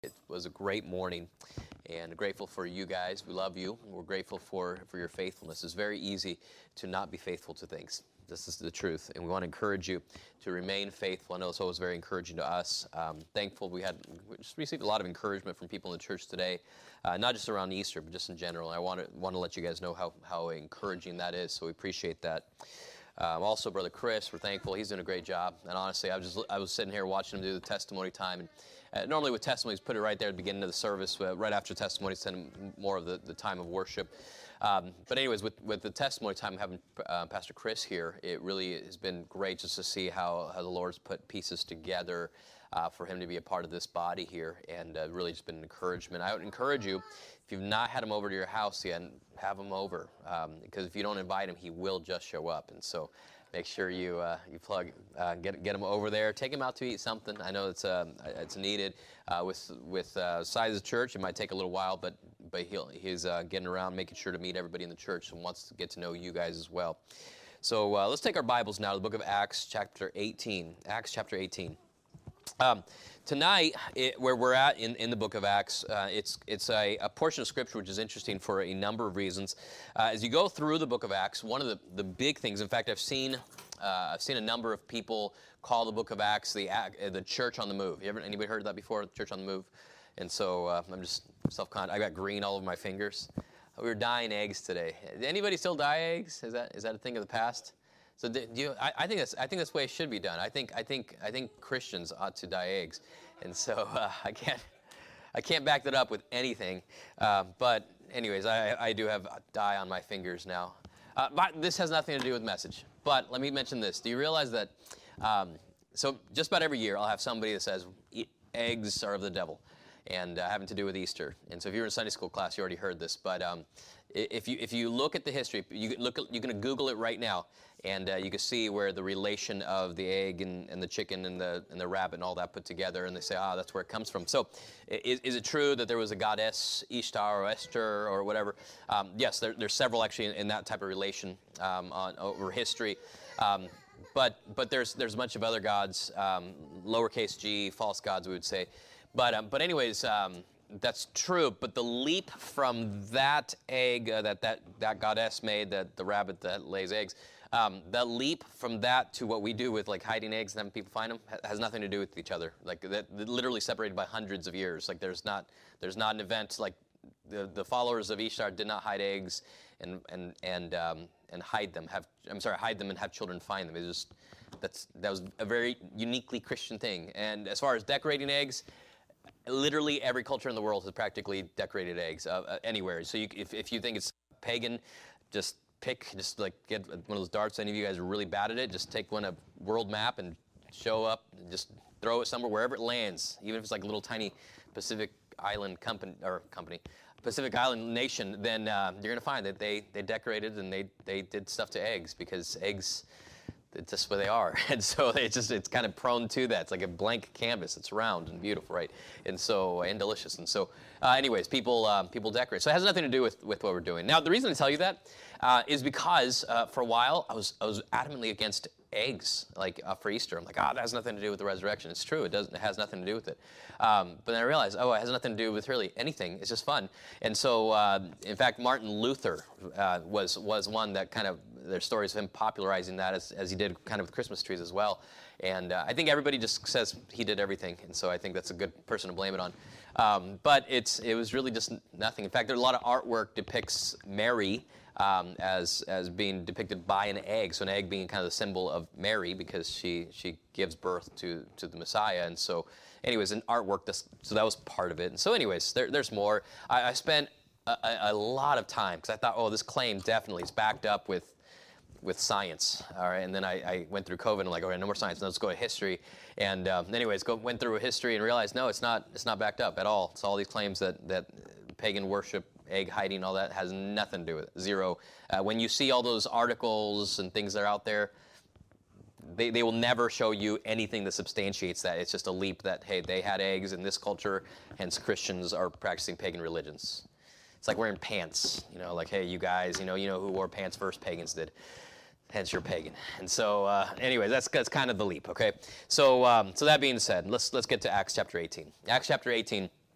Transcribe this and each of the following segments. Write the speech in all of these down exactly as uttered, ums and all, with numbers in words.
It was a great morning, and grateful for you guys. We love you. We're grateful for, for your faithfulness. It's very easy to not be faithful to things. This is the truth, and we want to encourage you to remain faithful. I know it's always very encouraging to us. Um, thankful we had we just received a lot of encouragement from people in the church today, uh, not just around Easter, but just in general. I want to want to let you guys know how how encouraging that is. So we appreciate that. Um, also, Brother Chris, we're thankful. He's doing a great job. And honestly, I was just I was sitting here watching him do the testimony time. And uh, normally with testimonies, put it right there at the beginning of the service, uh, right after testimonies, send more of the, the time of worship. Um, but anyways, with, with the testimony time, having uh, Pastor Chris here, it really has been great just to see how, how the Lord's put pieces together uh, for him to be a part of this body here, and uh, really just been an encouragement. I would encourage you, if you've not had him over to your house yet, have him over, um, because if you don't invite him, he will just show up. And so make sure you uh, you plug uh, get get him over there. Take him out to eat something. I know it's um, it's needed uh, with with uh, size of church. It might take a little while, but but he'll he's uh, getting around, making sure to meet everybody in the church, and wants to get to know you guys as well. So uh, let's take our Bibles now to the book of Acts, chapter eighteen. Acts chapter eighteen. Um, tonight, it, where we're at in, in the book of Acts, uh, it's it's a, a portion of Scripture which is interesting for a number of reasons. Uh, as you go through the book of Acts, one of the, the big things, in fact, I've seen uh, I've seen a number of people call the book of Acts the uh, the church on the move. You ever anybody heard of that before? The church on the move? And so uh, I'm just self-conscious. I got green all over my fingers. We were dyeing eggs today. Anybody still dye eggs? Is that is that a thing of the past? So do you, I, I think that's I think that's the way it should be done. I think I think I think Christians ought to dye eggs, and so uh, I can't I can't back that up with anything. Uh, but anyways, I, I do have dye on my fingers now. Uh, but this has nothing to do with message. But let me mention this. Do you realize that? Um, so just about every year, I'll have somebody that says eggs are of the devil, and uh, having to do with Easter. And so if you're in a Sunday school class, you already heard this. But um, if you if you look at the history, you look you can Google it right now. And uh, you can see where the relation of the egg and, and the chicken and the and the rabbit and all that put together, and they say, ah, that's where it comes from. So is, is it true that there was a goddess, Ishtar or Esther or whatever? Um, yes, there, there's several actually in, in that type of relation um, on over history. Um, but but there's there's a bunch of other gods, um, lowercase g, false gods, we would say. But um, but anyways, um, that's true. But the leap from that egg uh, that, that that goddess made, that the rabbit that lays eggs, Um, the leap from that to what we do with like hiding eggs and having people find them ha- has nothing to do with each other. Like that, literally separated by hundreds of years. Like there's not there's not an event like the the followers of Ishtar did not hide eggs and and and um, and hide them. Have I'm sorry, hide them and have children find them. It's just that's that was a very uniquely Christian thing. And as far as decorating eggs, literally every culture in the world has practically decorated eggs uh, uh, anywhere. So you, if if you think it's pagan, just pick, just like get one of those darts. Any of you guys are really bad at it, just take one, a world map, and show up, and just throw it somewhere, wherever it lands, even if it's like a little tiny Pacific Island company, or company, Pacific Island nation, then uh, you're going to find that they, they decorated and they, they did stuff to eggs, because eggs, it's just where they are. And so it's just, it's kind of prone to that. It's like a blank canvas. It's round and beautiful, right? And so, and delicious. And so, uh, anyways, people um, people decorate. So it has nothing to do with, with what we're doing. Now, the reason I tell you that uh, is because uh, for a while, I was I was adamantly against eggs, like uh, for Easter. I'm like, ah, oh, that has nothing to do with the resurrection. It's true. It doesn't. It has nothing to do with it. Um, but then I realized, oh, it has nothing to do with really anything. It's just fun. And so, uh, in fact, Martin Luther uh, was was one that kind of, there's stories of him popularizing that as, as he did kind of with Christmas trees as well. And uh, I think everybody just says he did everything, and so I think that's a good person to blame it on. Um, but it's it was really just nothing. In fact, there's a lot of artwork depicts Mary um, as as being depicted by an egg. So an egg being kind of the symbol of Mary, because she she gives birth to to the Messiah. And so, anyways, in artwork, this, so that was part of it. And so, anyways, there, there's more. I, I spent a, a lot of time because I thought, oh, this claim definitely is backed up with. with science, all right, and then I, I went through COVID and I'm like, all right, no more science, now let's go to history, and um, anyways, go, went through history and realized, no, it's not, it's not backed up at all. It's all these claims that, that pagan worship, egg hiding, all that has nothing to do with it, zero. Uh, when you see all those articles and things that are out there, they, they will never show you anything that substantiates that. It's just a leap that, hey, they had eggs in this culture, hence Christians are practicing pagan religions. It's like wearing pants, you know, like, hey, you guys, you know, you know who wore pants first? Pagans did. Hence you're pagan. And so, uh, anyway, that's that's kind of the leap, okay? So, um, so that being said, let's let's get to Acts chapter eighteen. Acts chapter eighteen.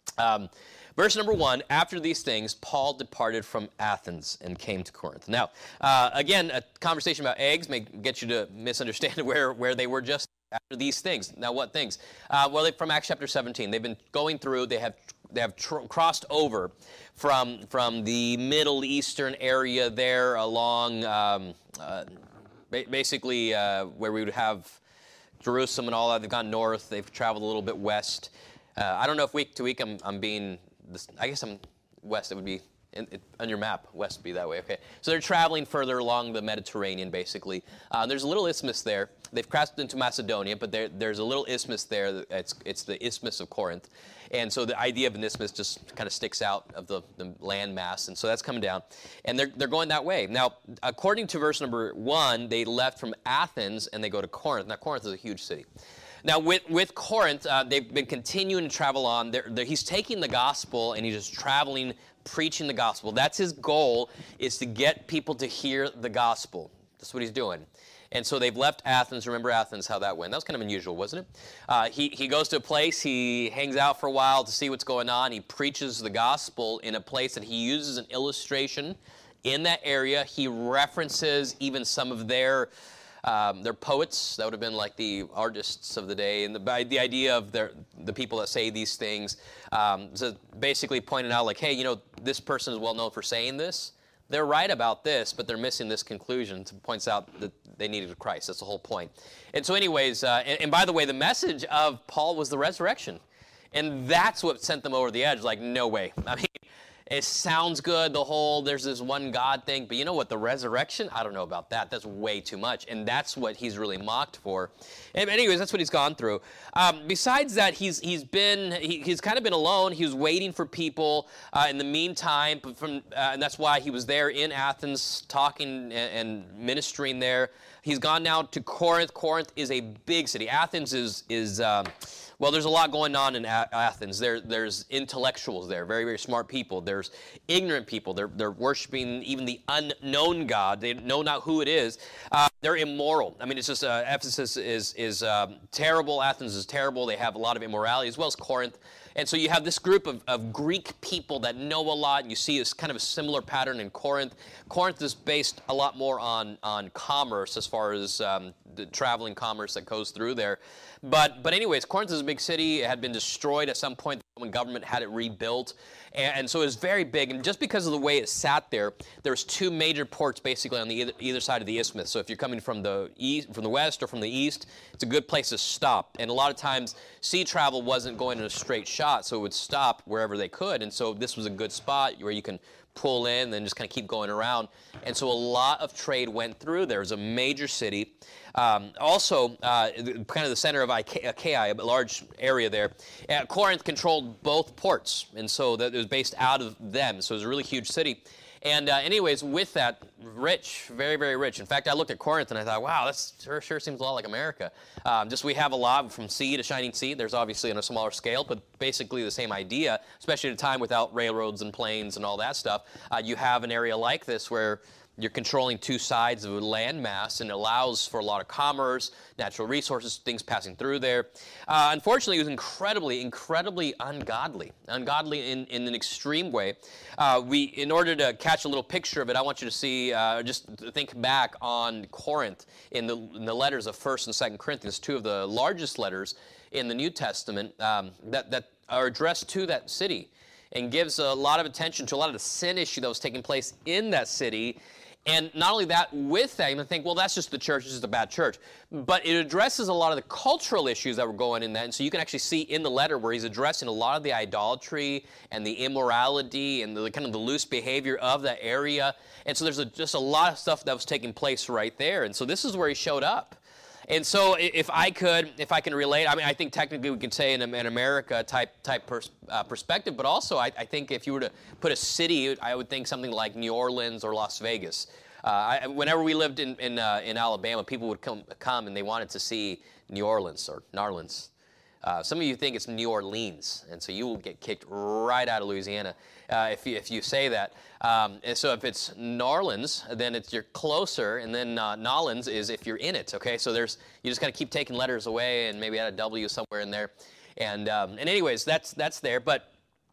Um, verse number one, after these things, Paul departed from Athens and came to Corinth. Now, uh, again, a conversation about eggs may get you to misunderstand where, where they were just after these things. Now, what things? Uh, well, they, from Acts chapter seventeen, they've been going through, they have they have tr- crossed over from, from the Middle Eastern area there along um, uh, ba- basically uh, where we would have Jerusalem and all that. They've gone north. They've traveled a little bit west. Uh, I don't know if week to week I'm, I'm being, this, I guess I'm west. It would be, in, it, on your map, west would be that way. Okay. So they're traveling further along the Mediterranean, basically. Uh, there's a little isthmus there. They've crossed into Macedonia, but there, there's a little isthmus there. It's, it's the Isthmus of Corinth. And so the idea of an isthmus just kind of sticks out of the, the land mass. And so that's coming down. And they're, they're going that way. Now, according to verse number one, they left from Athens and they go to Corinth. Now, Corinth is a huge city. Now, with, with Corinth, uh, they've been continuing to travel on. They're, they're, he's taking the gospel, and he's just traveling, preaching the gospel. That's his goal, is to get people to hear the gospel. That's what he's doing. And so they've left Athens. Remember Athens, how that went. That was kind of unusual, wasn't it? Uh, he, he goes to a place. He hangs out for a while to see what's going on. He preaches the gospel in a place that he uses an illustration in that area. He references even some of their... Um, they're poets. That would have been like the artists of the day. And the, the idea of their, the people that say these things, um, so basically pointing out like, hey, you know, this person is well known for saying this. They're right about this, but they're missing this conclusion. It points out that they needed Christ. That's the whole point. And so anyways, uh, and, and by the way, the message of Paul was the resurrection. And that's what sent them over the edge. Like, no way. I mean, it sounds good, the whole, there's this one God thing, but you know what, the resurrection, I don't know about that. That's way too much, and that's what he's really mocked for. And anyways, that's what he's gone through. Um, besides that, he's he's been, he, he's kind of been alone. He was waiting for people uh, in the meantime, from, uh, and that's why he was there in Athens talking and, and ministering there. He's gone now to Corinth. Corinth is a big city. Athens is, is um, well, there's a lot going on in a- Athens. There, there's intellectuals there, very, very smart people. There's ignorant people. They're, they're worshiping even the unknown God. They know not who it is. Uh, they're immoral. I mean, it's just, uh, Ephesus is, is um, terrible. Athens is terrible. They have a lot of immorality, as well as Corinth. And so you have this group of, of Greek people that know a lot, and you see this kind of a similar pattern in Corinth. Corinth is based a lot more on, on commerce as far as um, the traveling commerce that goes through there. But but anyways, Corinth is a big city. It had been destroyed at some point. The Roman government had it rebuilt. And, and so it was very big. And just because of the way it sat there, there's two major ports basically on the either, either side of the isthmus. So if you're coming from the east, from the west or from the east, it's a good place to stop. And a lot of times, sea travel wasn't going in a straight shot, so it would stop wherever they could. And so this was a good spot where you can pull in and then just kind of keep going around. And so a lot of trade went through there. It was a major city. Um, also, uh, kind of the center of Achaia, a large area there. Uh, Corinth controlled both ports, and so that it was based out of them. So it was a really huge city. And uh, anyways, with that, rich, very, very rich. In fact, I looked at Corinth and I thought, wow, that sure, sure seems a lot like America. Um, just we have a lot from sea to shining sea. There's obviously on a smaller scale, but basically the same idea, especially at a time without railroads and planes and all that stuff. Uh, you have an area like this where you're controlling two sides of a landmass, and it allows for a lot of commerce, natural resources, things passing through there. Uh, unfortunately, it was incredibly, incredibly ungodly, ungodly in, in an extreme way. Uh, we, in order to catch a little picture of it, I want you to see, uh, just think back on Corinth in the, in the letters of First and Second Corinthians, two of the largest letters in the New Testament um, that, that are addressed to that city, and gives a lot of attention to a lot of the sin issue that was taking place in that city. And not only that, with that, you think, well, that's just the church, it's just a bad church. But it addresses a lot of the cultural issues that were going in that. And so you can actually see in the letter where he's addressing a lot of the idolatry and the immorality and the kind of the loose behavior of that area. And so there's a, just a lot of stuff that was taking place right there. And so this is where he showed up. And so if I could, if I can relate, I mean, I think technically we could say in an America type type pers- uh, perspective, but also I, I think if you were to put a city, I would think something like New Orleans or Las Vegas. Uh, I, whenever we lived in in, uh, in Alabama, people would come come and they wanted to see New Orleans or Narlands. Uh, some of you think it's New Orleans, and so you will get kicked right out of Louisiana uh, if you if you say that. Um, and so if it's Narlands, then it's you're closer, and then uh, Nolans is if you're in it. Okay, so there's you just got to keep taking letters away, and maybe add a W somewhere in there. And um, and anyways, that's that's there. But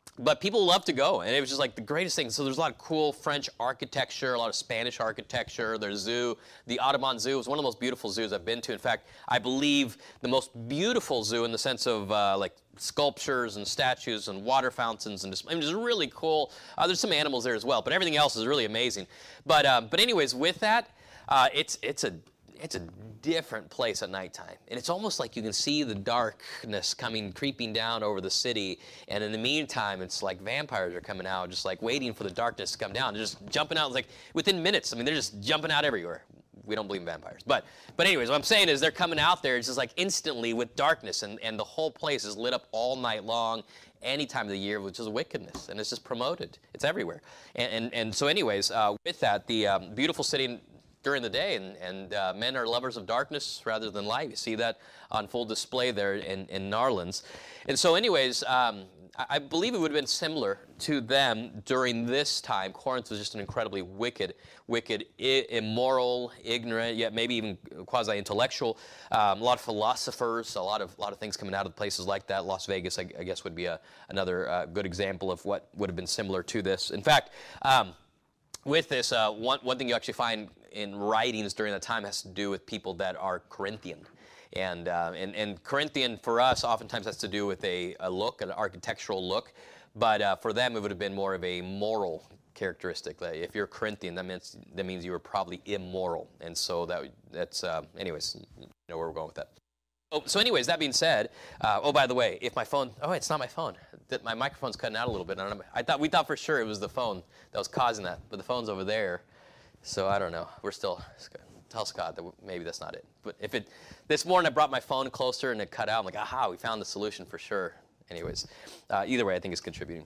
But people love to go, and it was just like the greatest thing. So there's a lot of cool French architecture, a lot of Spanish architecture. There's zoo. The Audubon Zoo is one of the most beautiful zoos I've been to. In fact, I believe the most beautiful zoo in the sense of uh, like sculptures and statues and water fountains and just, I mean, it's really cool. Uh, there's some animals there as well, but everything else is really amazing. But um, but anyways, with that, uh, it's it's a it's a different place at nighttime. And it's almost like you can see the darkness coming, creeping down over the city. And in the meantime, it's like vampires are coming out, just like waiting for the darkness to come down. They're just jumping out like within minutes. I mean, they're just jumping out everywhere. We don't believe in vampires. But but anyways, what I'm saying is they're coming out there, it's just like instantly with darkness. And, and the whole place is lit up all night long, any time of the year, which is wickedness. And it's just promoted. It's everywhere. And, and, and so anyways, uh, with that, the um, beautiful city during the day, and, and uh, men are lovers of darkness rather than light. You see that on full display there in, in Narlands. And so anyways, um, I, I believe it would have been similar to them during this time. Corinth was just an incredibly wicked, wicked, I- immoral, ignorant, yet maybe even quasi-intellectual. Um, a lot of philosophers, a lot of, a lot of things coming out of places like that. Las Vegas, I, I guess, would be a, another uh, good example of what would have been similar to this. In fact, um, with this, uh, one, one thing you actually find in writings during that time has to do with people that are Corinthian. And, uh, and, and Corinthian for us oftentimes has to do with a, a look, an architectural look. But uh, for them, it would have been more of a moral characteristic. Like if you're Corinthian, that means, that means you were probably immoral. And so that, that's, uh, anyways, you know where we're going with that. Oh, so anyways, that being said, uh, oh, by the way, if my phone, oh, it's not my phone. My microphone's cutting out a little bit. I don't know. I thought, we thought for sure it was the phone that was causing that, but the phone's over there. So I don't know. We're still, tell Scott that maybe that's not it. But if it, this morning I brought my phone closer and it cut out. I'm like, aha, we found the solution for sure. Anyways, uh, either way, I think it's contributing.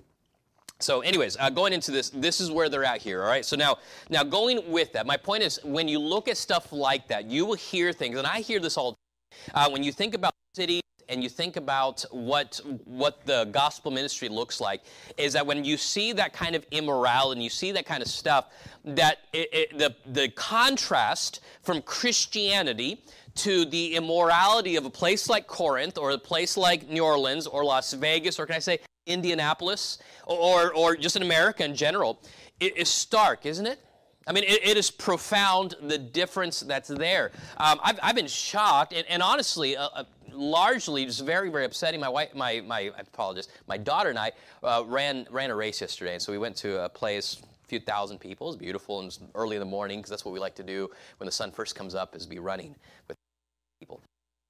So anyways, uh, going into this, this is where they're at here, all right? So now, now going with that, my point is when you look at stuff like that, you will hear things, and I hear this all the time. Uh, when you think about cities and you think about what, what the gospel ministry looks like, is that when you see that kind of immorality and you see that kind of stuff, that it, it, the, the contrast from Christianity to the immorality of a place like Corinth or a place like New Orleans or Las Vegas, or can I say Indianapolis, or, or just in America in general, it is stark, isn't it? I mean, it, it is profound, the difference that's there. Um, I've, I've been shocked, and, and honestly, uh, uh, largely just very, very upsetting. My wife, my, my, I apologize, my daughter and I uh, ran, ran a race yesterday, and so we went to a place, a few thousand people. It was beautiful, and it was early in the morning, because that's what we like to do when the sun first comes up, is be running with people.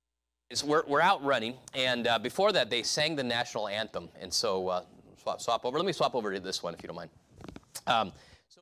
So we're, we're out running, and uh, before that, they sang the national anthem, and so uh, swap, swap over. Let me swap over to this one, if you don't mind. Um,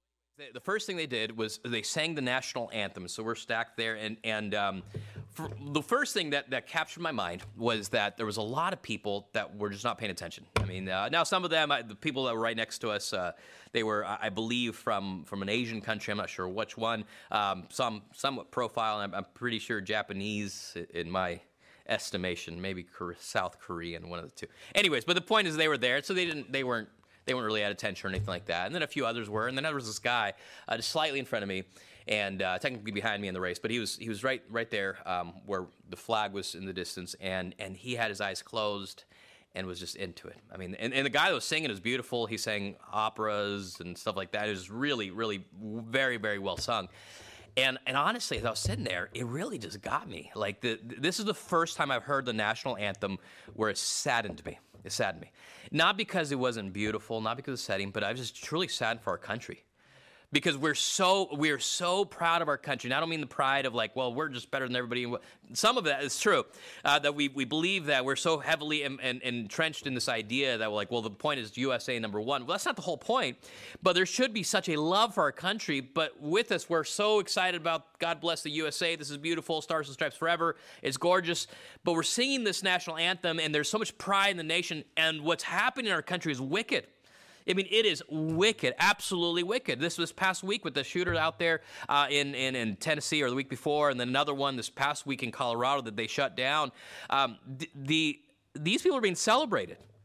The first thing they did was they sang the national anthem. So we're stacked there. And, and um, for the first thing that, that captured my mind was that there was a lot of people that were just not paying attention. I mean, uh, now some of them, I, the people that were right next to us, uh, they were, I believe, from, from an Asian country. I'm not sure which one. Um, some somewhat profile, and I'm, I'm pretty sure Japanese in my estimation, maybe South Korean, one of the two. Anyways, but the point is they were there, so they didn't, they weren't, They weren't really at attention or anything like that. And then a few others were. And then there was this guy uh, just slightly in front of me and uh, technically behind me in the race. But he was he was right right there um, where the flag was in the distance. And, and he had his eyes closed and was just into it. I mean, and, and the guy that was singing is beautiful. He sang operas and stuff like that. It was really, really very, very well sung. And and honestly, as I was sitting there, it really just got me. Like, the, this is the first time I've heard the national anthem where it saddened me. It saddened me. Not because it wasn't beautiful, not because of the setting, but I was just truly saddened for our country. Because we're so we're so proud of our country. And I don't mean the pride of like, well, we're just better than everybody. Some of that is true, uh, that we, we believe that we're so heavily in, in, entrenched in this idea that we're like, well, the point is U S A number one. Well, that's not the whole point. But there should be such a love for our country. But with us, we're so excited about God bless the U S A. This is beautiful. Stars and Stripes forever. It's gorgeous. But we're singing this national anthem, and there's so much pride in the nation. And what's happening in our country is wicked. I mean, it is wicked, absolutely wicked. This was past week with the shooter out there uh, in, in, in Tennessee, or the week before, and then another one this past week in Colorado that they shut down. Um, the, the These people are being celebrated.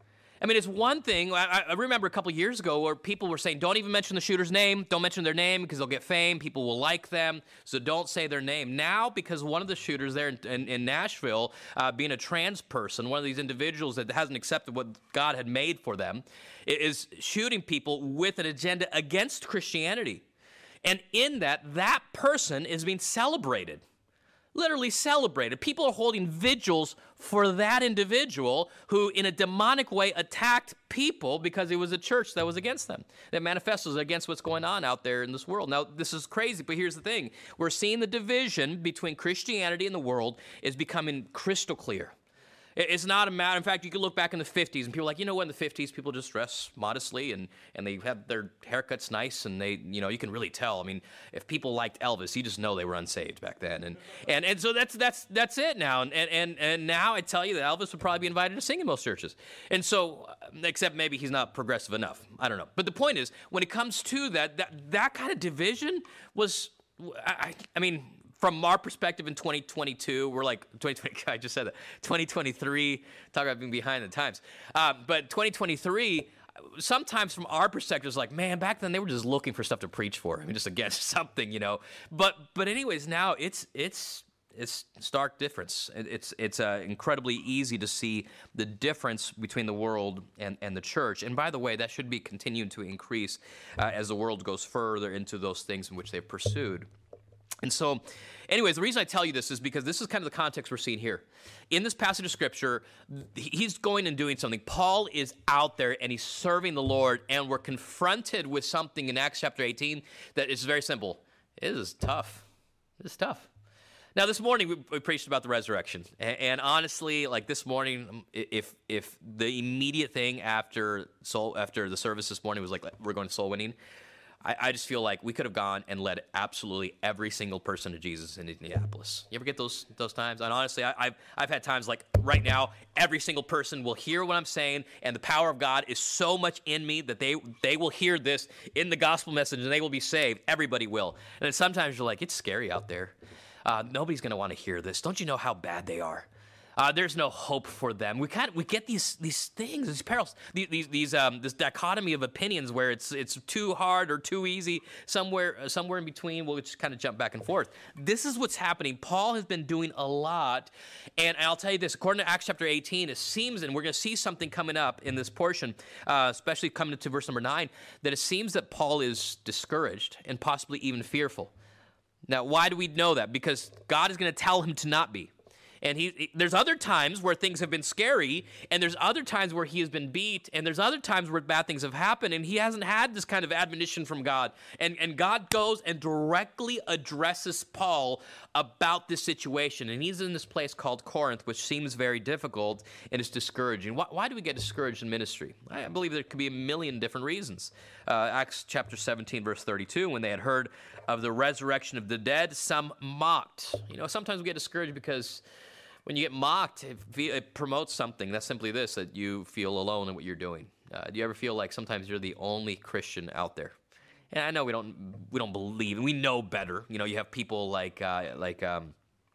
I mean, it's one thing. I, I remember a couple of years ago where people were saying, don't even mention the shooter's name. Don't mention their name because they'll get fame. People will like them. So don't say their name. Now, because one of the shooters there in, in, in Nashville, uh, being a trans person, one of these individuals that hasn't accepted what God had made for them, is shooting people with an agenda against Christianity. And in that, that person is being celebrated. Literally celebrated. People are holding vigils for that individual who, in a demonic way, attacked people because it was a church that was against them, that manifests against what's going on out there in this world. Now, this is crazy, but here's the thing. We're seeing the division between Christianity and the world is becoming crystal clear. It's not a matter, in fact, you can look back in the fifties, and people are like, you know what, in the fifties, people just dress modestly, and, and they have their haircuts nice, and they, you know, you can really tell. I mean, if people liked Elvis, you just know they were unsaved back then. And and, and so that's that's that's it now. And, and and now I tell you that Elvis would probably be invited to sing in most churches. And so, except maybe he's not progressive enough. I don't know. But the point is, when it comes to that, that, that kind of division was, I, I mean, from our perspective in twenty twenty-two, we're like, twenty twenty, I just said that, twenty twenty-three, talk about being behind the times. Uh, but twenty twenty-three, sometimes from our perspective, it's like, man, back then they were just looking for stuff to preach for. I mean, just against something, you know. But but anyways, now it's it's it's stark difference. It's it's uh, incredibly easy to see the difference between the world and, and the church. And by the way, that should be continuing to increase uh, as the world goes further into those things in which they've pursued. And so, anyways, the reason I tell you this is because this is kind of the context we're seeing here. In this passage of Scripture, he's going and doing something. Paul is out there, and he's serving the Lord, and we're confronted with something in Acts chapter eighteen that is very simple. It is tough. It's tough. Now, this morning, we, we preached about the resurrection. And, and honestly, like this morning, if if the immediate thing after soul, after the service this morning was like, we're going to soul winning, I, I just feel like we could have gone and led absolutely every single person to Jesus in Indianapolis. You ever get those those times? And honestly, I, I've I've had times like right now, every single person will hear what I'm saying, and the power of God is so much in me that they they will hear this in the gospel message, and they will be saved. Everybody will. And then sometimes you're like, it's scary out there. Uh, nobody's going to want to hear this. Don't you know how bad they are? Uh, there's no hope for them. We kind of, we get these these things, these perils, these these, these um, this dichotomy of opinions where it's it's too hard or too easy. Somewhere uh, somewhere in between, we'll just kind of jump back and forth. This is what's happening. Paul has been doing a lot, and I'll tell you this: according to Acts chapter eighteen, it seems, and we're going to see something coming up in this portion, uh, especially coming to verse number nine, that it seems that Paul is discouraged and possibly even fearful. Now, why do we know that? Because God is going to tell him to not be. And he, he, there's other times where things have been scary, and there's other times where he has been beat, and there's other times where bad things have happened, and he hasn't had this kind of admonition from God. And, and God goes and directly addresses Paul about this situation. And he's in this place called Corinth, which seems very difficult, and it's discouraging. Why, why do we get discouraged in ministry? I believe there could be a million different reasons. Uh, Acts chapter seventeen, verse thirty-two, when they had heard of the resurrection of the dead, some mocked. You know, sometimes we get discouraged because when you get mocked, it, it promotes something. That's simply this, that you feel alone in what you're doing. Uh, do you ever feel like sometimes you're the only Christian out there? And I know we don't we don't believe, and we know better. You know, you have people like uh, like um,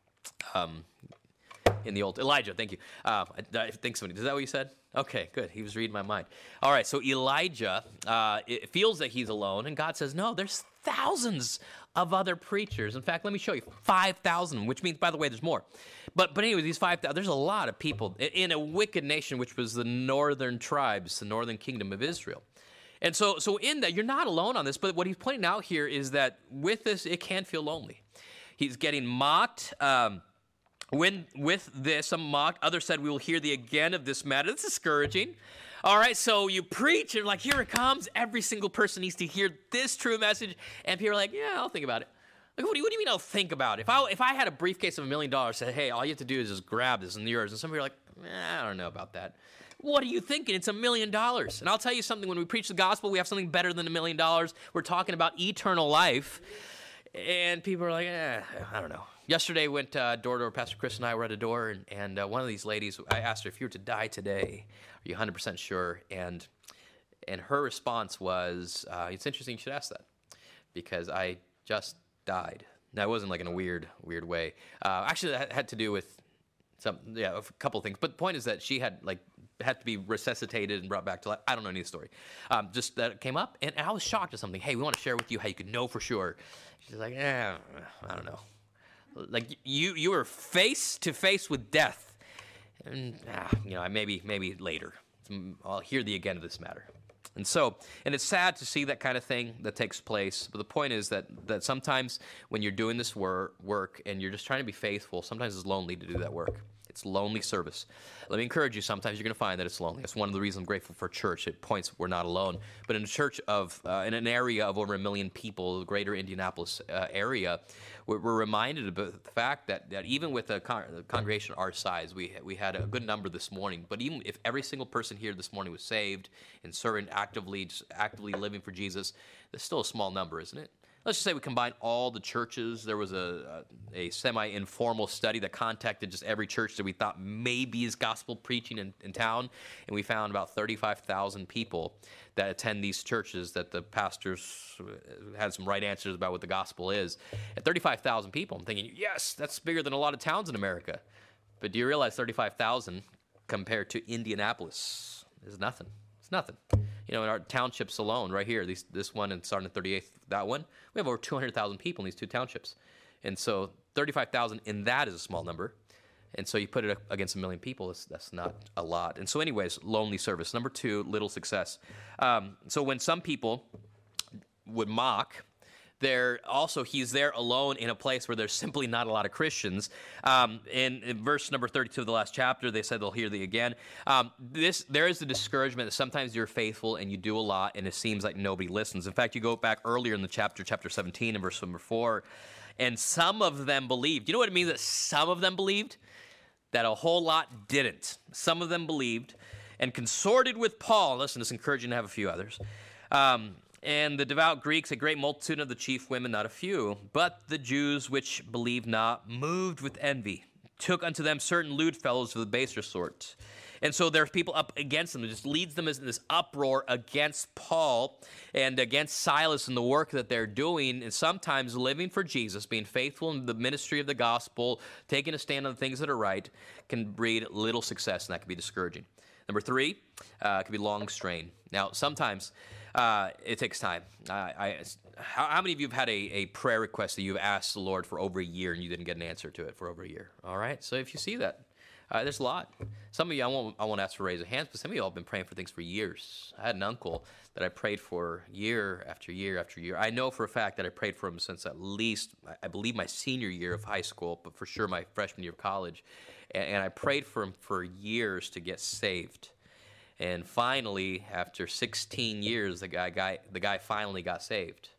um, in the old Elijah. Thank you. Uh, I, I think somebody. Is that what you said? Okay, good. He was reading my mind. All right. So Elijah uh, it feels that he's alone, and God says, "No, there's thousands of other preachers. In fact, let me show you five thousand, which means, by the way, there's more. But but anyway, these five thousand, there's a lot of people in a wicked nation, which was the northern tribes, the northern kingdom of Israel. And so, so in that, you're not alone on this, but what he's pointing out here is that with this, it can feel lonely. He's getting mocked. Um, when with this, some mocked. Others said, we will hear thee again of this matter. That's discouraging. All right, so you preach, and like, here it comes. Every single person needs to hear this true message. And people are like, yeah, I'll think about it. Like, what do you, what do you mean I'll think about it? If I, if I had a briefcase of a million dollars, said, hey, all you have to do is just grab this and yours. And some people are like, eh, I don't know about that. What are you thinking? It's a million dollars. And I'll tell you something, when we preach the gospel, we have something better than a million dollars. We're talking about eternal life. And people are like, eh, I don't know. Yesterday, went uh, door to door. Pastor Chris and I were at a door, and, and uh, one of these ladies, I asked her, if you were to die today, are you one hundred percent sure? And and her response was, uh, it's interesting you should ask that, because I just died. Now, it wasn't like in a weird, weird way. Uh, actually, that had to do with some, yeah, a couple of things. But the point is that she had like had to be resuscitated and brought back to life. I don't know any of the story. Um, just that it came up, and, and I was shocked at something. Hey, we want to share with you how you could know for sure. She's like, eh, I don't know. Like you, you were face to face with death, and ah, you know, maybe, maybe later I'll hear the again of this matter. And so, and it's sad to see that kind of thing that takes place. But the point is that that sometimes when you're doing this work, work and you're just trying to be faithful, sometimes it's lonely to do that work. It's lonely service. Let me encourage you, sometimes you're going to find that it's lonely. That's one of the reasons I'm grateful for church. It points we're not alone. But in a church of, uh, in an area of over a million people, the greater Indianapolis uh, area, we're, we're reminded of the fact that, that even with a, con- a congregation our size, we, we had a good number this morning. But even if every single person here this morning was saved and serving actively, just actively living for Jesus, there's still a small number, isn't it? Let's just say we combine all the churches. There was a, a, a semi-informal study that contacted just every church that we thought maybe is gospel preaching in, in town, and we found about thirty-five thousand people that attend these churches that the pastors had some right answers about what the gospel is. At thirty-five thousand people, I'm thinking, yes, that's bigger than a lot of towns in America. But do you realize thirty-five thousand compared to Indianapolis is nothing? It's nothing. You know, in our townships alone, right here, these, this one and starting at thirty-eighth, that one, we have over two hundred thousand people in these two townships. And so thirty-five thousand in that is a small number. And so you put it against a million people, that's, that's not a lot. And so anyways, lonely service. Number two, little success. Um, so when some people would mock, There also, he's there alone in a place where there's simply not a lot of Christians. Um, in, in verse number thirty-two of the last chapter, they said they'll hear thee again. Um, this there is the discouragement that sometimes you're faithful and you do a lot, and it seems like nobody listens. In fact, you go back earlier in the chapter, chapter seventeen, and verse number four, and some of them believed. You know what it means that some of them believed? That a whole lot didn't. Some of them believed and consorted with Paul. Listen, it's encouraging to have a few others. Um, And the devout Greeks, a great multitude of the chief women, not a few. But the Jews which believed not, moved with envy, took unto them certain lewd fellows of the baser sort. And so there's people up against them. It just leads them in this uproar against Paul and against Silas and the work that they're doing, and sometimes living for Jesus, being faithful in the ministry of the gospel, taking a stand on the things that are right, can breed little success, and that can be discouraging. Number three, uh, it can be long strain. Now, sometimes uh, it takes time. I, I, how, how many of you have had a, a prayer request that you've asked the Lord for over a year and you didn't get an answer to it for over a year? All right, so if you see that, uh, there's a lot. Some of you, I won't, I won't ask for raise of hands, but some of you all have been praying for things for years. I had an uncle that I prayed for year after year after year. I know for a fact that I prayed for him since at least, I believe, my senior year of high school, but for sure my freshman year of college. And, and I prayed for him for years to get saved. And finally, after sixteen years, the guy, guy the guy finally got saved.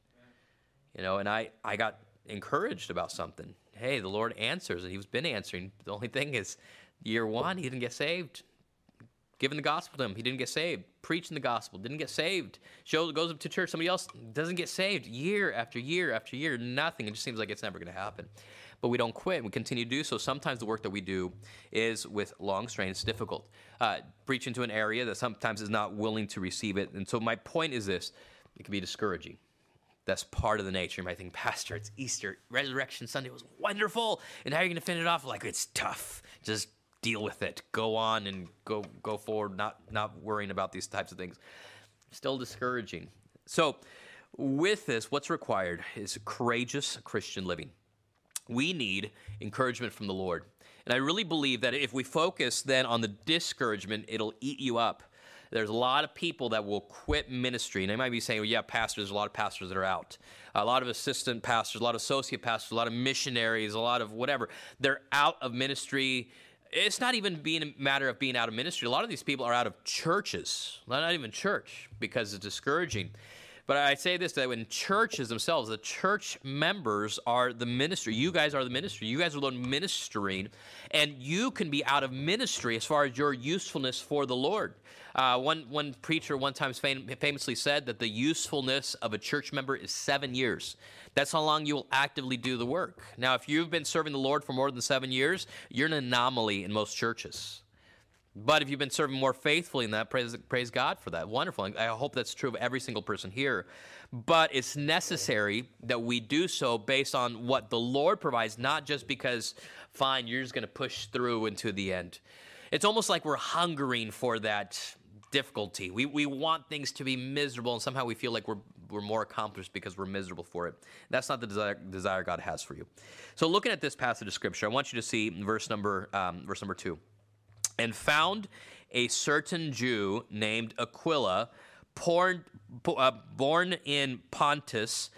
You know, and I, I got encouraged about something. Hey, the Lord answers, and he's been answering. The only thing is, year one, he didn't get saved. Giving the gospel to him, he didn't get saved. Preaching the gospel, didn't get saved. Shows, goes up to church, somebody else doesn't get saved. Year after year after year, nothing. It just seems like it's never going to happen. But we don't quit. We continue to do so. Sometimes the work that we do is with long strain. It's difficult. Uh, preaching to an area that sometimes is not willing to receive it. And so my point is this. It can be discouraging. That's part of the nature. You might think, Pastor, it's Easter. Resurrection Sunday was wonderful. And how are you going to finish it off? Like, it's tough. Just deal with it. Go on and go go forward, not, not worrying about these types of things. Still discouraging. So with this, what's required is courageous Christian living. We need encouragement from the Lord. And I really believe that if we focus then on the discouragement, it'll eat you up. There's a lot of people that will quit ministry. And they might be saying, well, yeah, pastors, there's a lot of pastors that are out. A lot of assistant pastors, a lot of associate pastors, a lot of missionaries, a lot of whatever. They're out of ministry. It's not even being a matter of being out of ministry. A lot of these people are out of churches, not even church, because it's discouraging. But I say this, that when churches themselves, the church members are the ministry. You guys are the ministry. You guys are the one ministering, and you can be out of ministry as far as your usefulness for the Lord. Uh, one, one preacher one time fam- famously said that the usefulness of a church member is seven years. That's how long you will actively do the work. Now, if you've been serving the Lord for more than seven years, you're an anomaly in most churches. But if you've been serving more faithfully in that, praise, praise God for that. Wonderful. I hope that's true of every single person here. But it's necessary that we do so based on what the Lord provides, not just because, fine, you're just going to push through into the end. it's almost like we're hungering for that difficulty. We we want things to be miserable, and somehow we feel like we're we're more accomplished because we're miserable for it. That's not the desire, desire God has for you. So looking at this passage of Scripture, I want you to see verse number um, verse number two. And found a certain Jew named Aquila, born, uh, born in Pontus,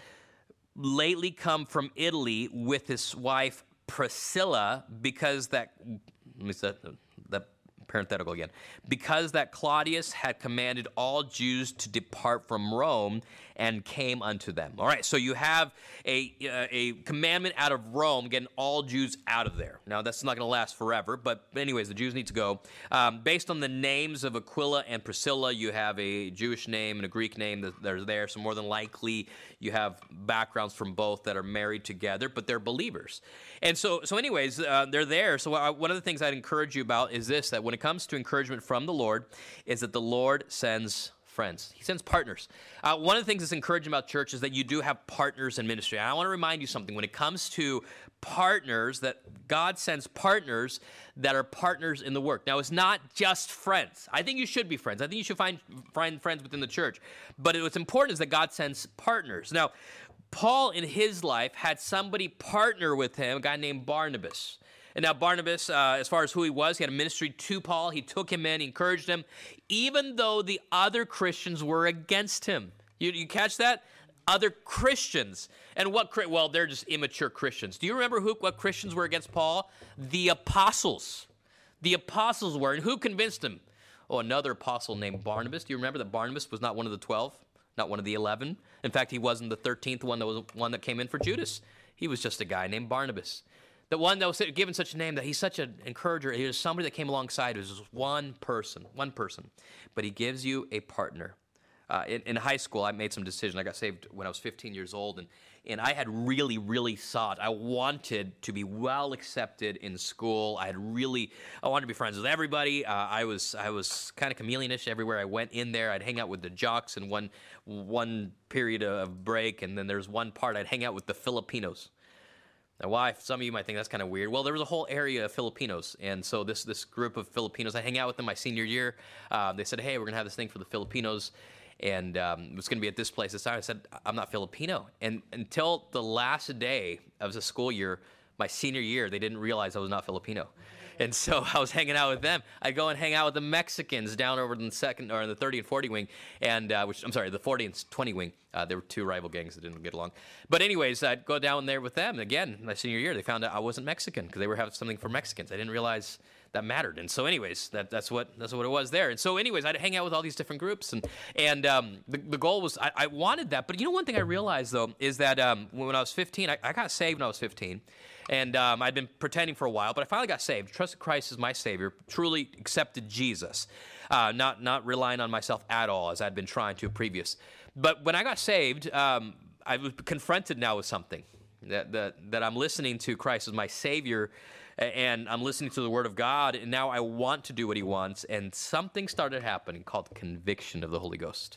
lately come from Italy with his wife Priscilla, because that, let me say that parenthetical again, because that Claudius had commanded all Jews to depart from Rome, and came unto them. All right, so you have a uh, a commandment out of Rome, getting all Jews out of there. Now, that's not going to last forever, but anyways, the Jews need to go. Um, based on the names of Aquila and Priscilla, you have a Jewish name and a Greek name that are there, so more than likely you have backgrounds from both that are married together, but they're believers. And so, so anyways, uh, they're there. So I, one of the things I'd encourage you about is this, that when it comes to encouragement from the Lord, is that the Lord sends friends. He sends partners. Uh, one of the things that's encouraging about church is that you do have partners in ministry. And I want to remind you something. When it comes to partners, that God sends partners that are partners in the work. Now, it's not just friends. I think you should be friends. I think you should find, find friends within the church. But what's important is that God sends partners. Now, Paul in his life had somebody partner with him, a guy named Barnabas. And now Barnabas, uh, as far as who he was, he had a ministry to Paul. He took him in, he encouraged him, even though the other Christians were against him. You, you catch that? Other Christians. And what, well, they're just immature Christians. Do you remember who, what Christians were against Paul? The apostles. The apostles were. And who convinced him? Oh, another apostle named Barnabas. Do you remember that Barnabas was not one of the twelve? Not one of the eleven? In fact, he wasn't the thirteenth one that was one that came in for Judas. He was just a guy named Barnabas. The one that was given such a name, that he's such an encourager. He was somebody that came alongside. It was just one person, one person. But he gives you a partner. Uh, in, in high school, I made some decisions. I got saved when I was fifteen years old, and, and I had really, really sought. I wanted to be well accepted in school. I had really, I wanted to be friends with everybody. Uh, I was I was kind of chameleonish everywhere I went in there. I'd hang out with the jocks in one, one period of break, and then there's one part I'd hang out with the Filipinos. Now, why? Some of you might think that's kind of weird. Well, there was a whole area of Filipinos, and so this this group of Filipinos, I hang out with them my senior year. Uh, they said, hey, we're going to have this thing for the Filipinos, and um, it was going to be at this place this time. I said, I'm not Filipino. And until the last day of the school year, my senior year, they didn't realize I was not Filipino. And so I was hanging out with them. I'd go and hang out with the Mexicans down over in the second or in the thirty and forty wing, and uh, which I'm sorry, the forty and twenty wing. Uh, there were two rival gangs that didn't get along. But anyways, I'd go down there with them. Again, my senior year, they found out I wasn't Mexican because they were having something for Mexicans. I didn't realize that mattered. And so anyways, that, that's what that's what it was there. And so anyways, I'd hang out with all these different groups. And and um, the, the goal was, I, I wanted that. But you know one thing I realized, though, is that um, when I was fifteen, I, I got saved when I was fifteen. And um, I'd been pretending for a while, but I finally got saved, trusted Christ as my Savior, truly accepted Jesus, uh, not not relying on myself at all, as I'd been trying to previous. But when I got saved, um, I was confronted now with something, that, that, that I'm listening to Christ as my Savior, and I'm listening to the Word of God, and now I want to do what He wants, and something started happening called conviction of the Holy Ghost.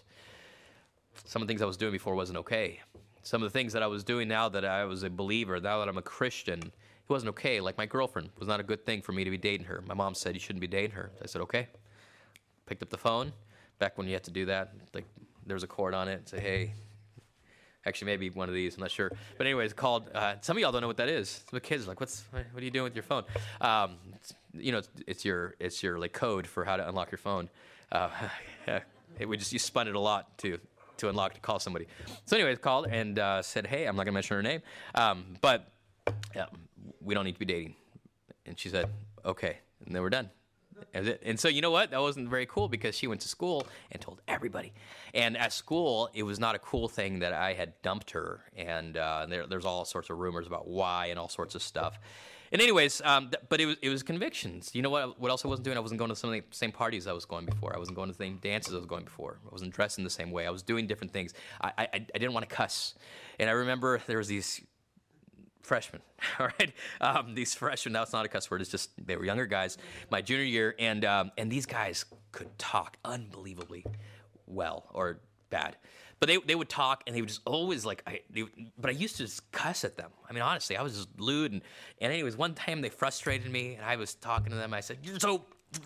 Some of the things I was doing before wasn't okay. Some of the things that I was doing now that I was a believer, now that I'm a Christian, it wasn't okay. Like my girlfriend, it was not a good thing for me to be dating her. My mom said you shouldn't be dating her. I said, okay. Picked up the phone. Back when you had to do that, like there was a cord on it. Say, hey, actually maybe one of these, I'm not sure. But anyways, called, uh, some of y'all don't know what that is. Some kids are like, what's, what are you doing with your phone? Um, it's, you know, it's, it's your, it's your like code for how to unlock your phone. Uh, it, we just, you spun it a lot too. to unlock to call somebody. So anyways, called and uh, said, hey, I'm not going to mention her name, um, but yeah, we don't need to be dating. And she said, okay. And then we're done. And, it, and so you know what? That wasn't very cool because she went to school and told everybody. And at school, it was not a cool thing that I had dumped her. And uh, there, there's all sorts of rumors about why and all sorts of stuff. And anyways, um, th- but it was it was convictions. You know what? What else I wasn't doing? I wasn't going to some of the same parties I was going before. I wasn't going to the same dances I was going before. I wasn't dressing the same way. I was doing different things. I I, I didn't want to cuss. And I remember there was these freshmen, all right? Um, these freshmen, now it's not a cuss word, it's just they were younger guys, my junior year, and um, and these guys could talk unbelievably well or bad. But they they would talk, and they would just always, like, I. They, but I used to just cuss at them. I mean, honestly, I was just lewd. And, and anyways, one time they frustrated me, and I was talking to them. I said, you're so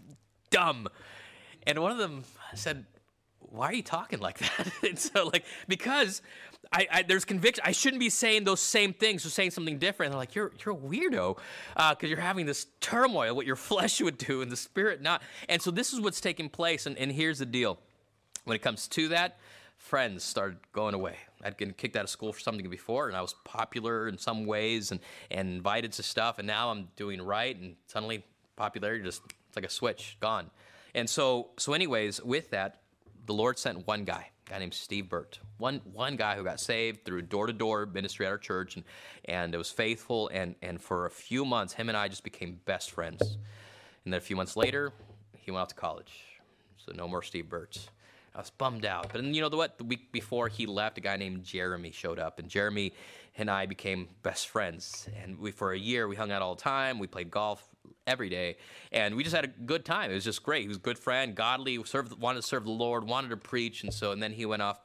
dumb. And one of them said, why are you talking like that? And so, like, because I, I there's conviction. I shouldn't be saying those same things or saying something different. And they're like, you're you're a weirdo because uh, you're having this turmoil, what your flesh would do and the spirit not. And so this is what's taking place. And, and here's the deal. When it comes to that, friends started going away. I'd been kicked out of school for something before, and I was popular in some ways and, and invited to stuff. And now I'm doing right, and suddenly popularity just, it's like a switch, gone. And so, so anyways, with that, the Lord sent one guy, a guy named Steve Burt, one one guy who got saved through door-to-door ministry at our church, and and it was faithful. And and for a few months, him and I just became best friends. And then a few months later, he went off to college, so no more Steve Burt. I was bummed out. But then, you know what? The week before he left, a guy named Jeremy showed up, and Jeremy and I became best friends. And we, for a year, we hung out all the time. We played golf every day, and we just had a good time. It was just great. He was a good friend, godly, served, wanted to serve the Lord, wanted to preach, and so and then he went off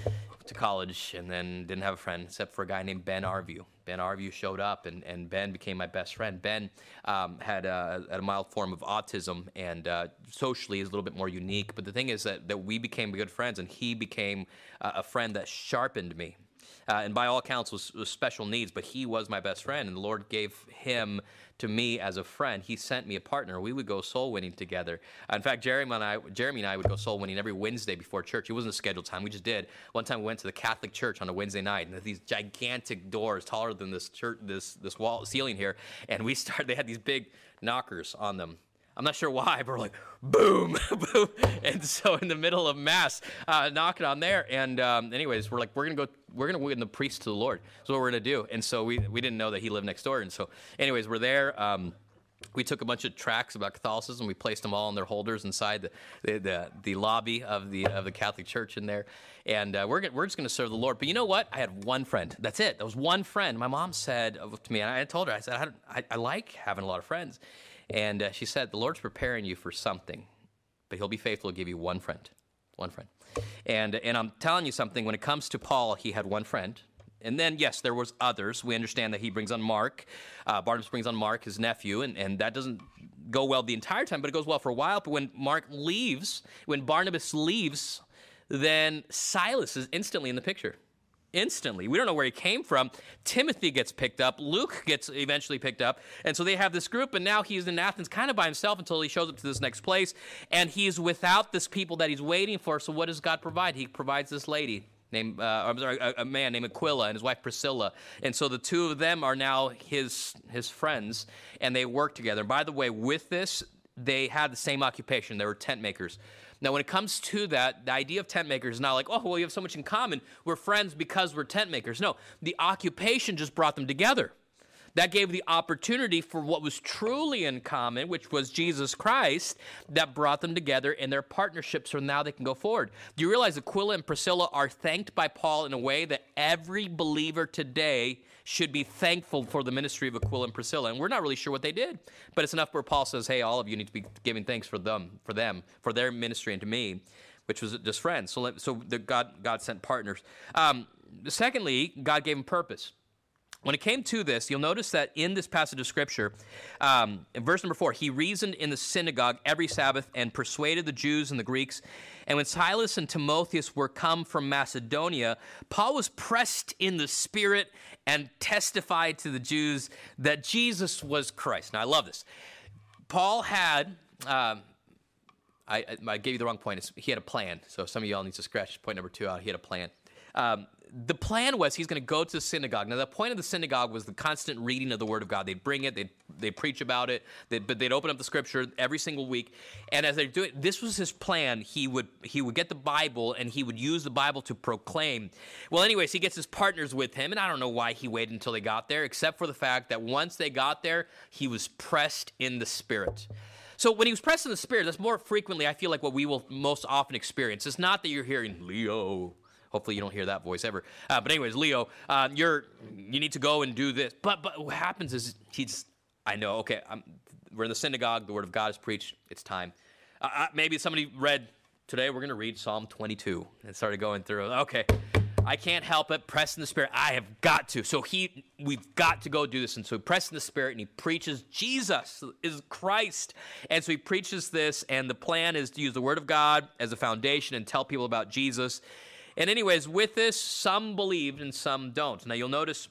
to college and then didn't have a friend except for a guy named Ben Arview. Ben Arview showed up, and, and Ben became my best friend. Ben um, had, a, had a mild form of autism, and uh, socially is a little bit more unique. But the thing is that, that we became good friends, and he became uh, a friend that sharpened me. Uh, and by all accounts was, was special needs, but he was my best friend, and the Lord gave him to me as a friend. He sent me a partner. We would go soul winning together. Uh, in fact, Jeremy and I, Jeremy and I would go soul winning every Wednesday before church. It wasn't a scheduled time. We just did. One time we went to the Catholic church on a Wednesday night, and these gigantic doors taller than this church, this this wall ceiling here, and we started. They had these big knockers on them. I'm not sure why, but we're like, boom, boom. And so in the middle of Mass, uh, knocking on there. And um, anyways, we're like, we're going to go, we're going to win the priest to the Lord. That's what we're going to do. And so we, we didn't know that he lived next door. And so anyways, we're there. Um, we took a bunch of tracts about Catholicism. We placed them all in their holders inside the the, the, the lobby of the of the Catholic Church in there. And uh, we're, we're just going to serve the Lord. But you know what? I had one friend. That's it. That was one friend. My mom said to me, and I told her, I said, I, I like having a lot of friends. And uh, she said, the Lord's preparing you for something, but he'll be faithful to give you one friend, one friend. And and I'm telling you something, when it comes to Paul, he had one friend. And then, yes, there was others. We understand that he brings on Mark. Uh, Barnabas brings on Mark, his nephew, and, and that doesn't go well the entire time, but it goes well for a while. But when Mark leaves, when Barnabas leaves, then Silas is instantly in the picture. Instantly. We don't know where he came from. Timothy gets picked up. Luke gets eventually picked up. And so they have this group, and now he's in Athens kind of by himself until he shows up to this next place. And he's without this people that he's waiting for. So what does God provide? He provides this lady named, uh, I'm sorry, a, a man named Aquila and his wife Priscilla. And so the two of them are now his, his friends, and they work together. And by the way, with this, they had the same occupation. They were tent makers. Now, when it comes to that, the idea of tent makers is not like, oh, well, you have so much in common. We're friends because we're tent makers. No, the occupation just brought them together. That gave the opportunity for what was truly in common, which was Jesus Christ, that brought them together in their partnership, so now they can go forward. Do you realize Aquila and Priscilla are thanked by Paul in a way that every believer today should be thankful for the ministry of Aquila and Priscilla? And we're not really sure what they did, but it's enough where Paul says, hey, all of you need to be giving thanks for them, for them, for their ministry and to me, which was just friends. So, so the God, God sent partners. Um, secondly, God gave them purpose. When it came to this, you'll notice that in this passage of Scripture, um, in verse number four, he reasoned in the synagogue every Sabbath and persuaded the Jews and the Greeks. And when Silas and Timotheus were come from Macedonia, Paul was pressed in the Spirit and testified to the Jews that Jesus was Christ. Now, I love this. Paul had, um, I, I gave you the wrong point. It's, he had a plan. So some of y'all need to scratch point number two out. He had a plan. Um, the plan was he's going to go to the synagogue. Now, the point of the synagogue was the constant reading of the Word of God. They'd bring it, they'd, they'd preach about it, they'd, but they'd open up the Scripture every single week. And as they do it, this was his plan. He would he would get the Bible, and he would use the Bible to proclaim. Well, anyways, he gets his partners with him, and I don't know why he waited until they got there, except for the fact that once they got there, he was pressed in the Spirit. So when he was pressed in the Spirit, that's more frequently, I feel like, what we will most often experience. It's not that you're hearing, Leo. Hopefully you don't hear that voice ever. Uh, but anyways, Leo, uh, you're you need to go and do this. But but what happens is he's, I know, okay, I'm, we're in the synagogue. The Word of God is preached. It's time. Uh, maybe somebody read, today we're going to read Psalm twenty-two and started going through. Okay, I can't help it. Press in the Spirit. I have got to. So he, we've got to go do this. And so he presses in the Spirit, and he preaches Jesus is Christ. And so he preaches this, and the plan is to use the Word of God as a foundation and tell people about Jesus. And anyways, with this, some believed and some don't. Now you'll notice